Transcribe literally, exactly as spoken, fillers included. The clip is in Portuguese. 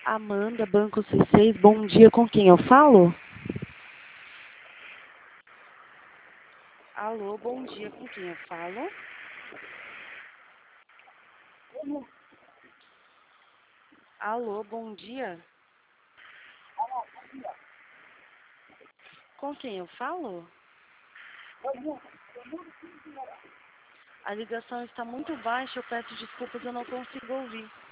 Amanda, Banco C seis, bom dia, com quem eu falo? Alô, bom dia, com quem eu falo? Alô, bom dia, com quem eu falo? A ligação está muito baixa, eu peço desculpas, eu não consigo ouvir.